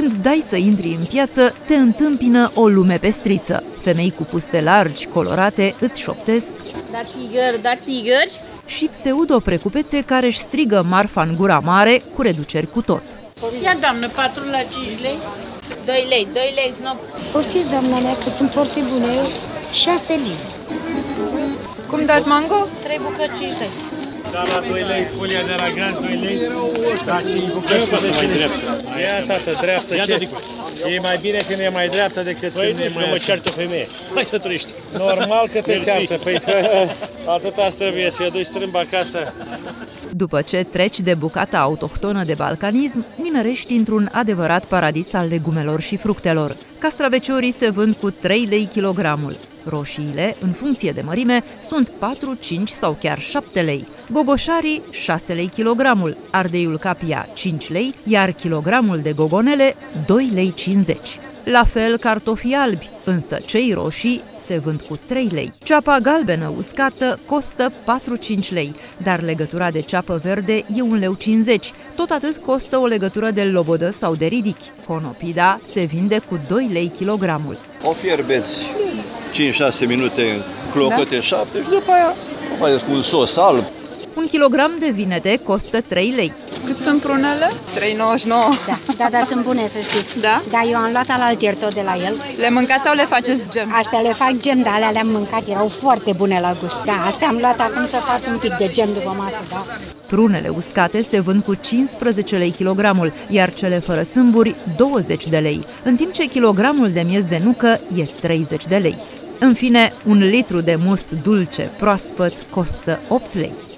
Când dai să intri în piață, te întâmpină o lume pestriță. Femei cu fuste largi, colorate, îți șoptesc. Da țigări. Și pseudo-precupețe care își strigă marfa în gura mare cu reduceri cu tot. Ia, doamnă, 4 la 5 lei. 2 lei, snop. Poftiți, doamna mea, că sunt foarte bune. 6 lei. Cum dați mango? 3 bucăți 5 lei. Da, la 2 lei, folia de aragaz, 2 lei. Da, 5 bucăți, de dreapta. Ia, tată, dreaptă, ce? E mai bine când e mai dreaptă decât când e mai... mă ceartă femeie. Hai să trăiești. Normal că te ceartă, păi atâta trebuie să-i duci strâmb acasă. După ce treci de bucata autohtonă de balcanism, nimerești într-un adevărat paradis al legumelor și fructelor. Castraveciorii se vând cu 3 lei kilogramul. Roșiile, în funcție de mărime, sunt 4, 5 sau chiar 7 lei. Gogoșarii, 6 lei kilogramul, ardeiul capia 5 lei, iar kilogramul de gogonele 2 lei 50. La fel cartofii albi, însă cei roșii se vând cu 3 lei. Ceapa galbenă uscată costă 4-5 lei, dar legătura de ceapă verde e 1,50 lei. Tot atât costă o legătură de lobodă sau de ridichi. Conopida se vinde cu 2 lei kilogramul. O fierbeți 5-6 minute, clocote 7 și după aia o faceți cu un sos alb. 1 kilogram de vinete costă 3 lei. Cât sunt prunele? 3,99. Da, sunt bune, să știți. Da? Da, eu am luat alaltier tot de la el. Le mâncați sau le faceți gem? Astea le fac gem, dar alea le-am mâncat, erau foarte bune la gust. Da, astea am luat acum să fac un pic de gem după masă, da. Prunele uscate se vând cu 15 lei kilogramul, iar cele fără sâmburi 20 de lei, în timp ce kilogramul de miez de nucă e 30 de lei. În fine, 1 litru de must dulce proaspăt costă 8 lei.